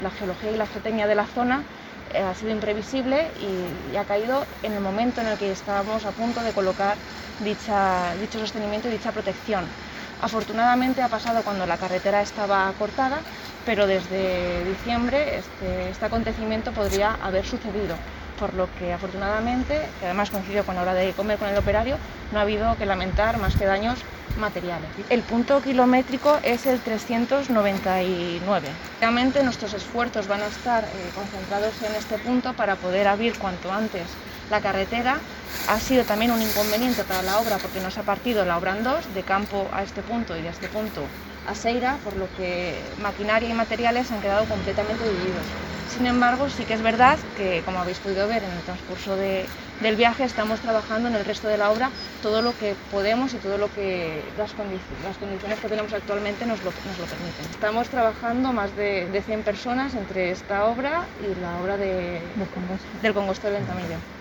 La geología y la geotecnia de la zona ha sido imprevisible y ha caído en el momento en el que estábamos a punto de colocar dicho sostenimiento y dicha protección. Afortunadamente ha pasado cuando la carretera estaba cortada, pero desde diciembre este acontecimiento podría haber sucedido, por lo que afortunadamente, que además coincidió con la hora de comer con el operario, no ha habido que lamentar más que daños materiales. El punto kilométrico es el 399. Realmente nuestros esfuerzos van a estar concentrados en este punto para poder abrir cuanto antes la carretera. Ha sido también un inconveniente para la obra porque nos ha partido la obra en dos, de Campo a este punto y de este punto a Seira, por lo que maquinaria y materiales han quedado completamente divididos. Sin embargo, sí que es verdad que, como habéis podido ver en el transcurso del viaje, estamos trabajando en el resto de la obra todo lo que podemos y todo lo que las condiciones que tenemos actualmente nos lo permiten. Estamos trabajando más de 100 personas entre esta obra y la obra del Congosto del Ventamillo.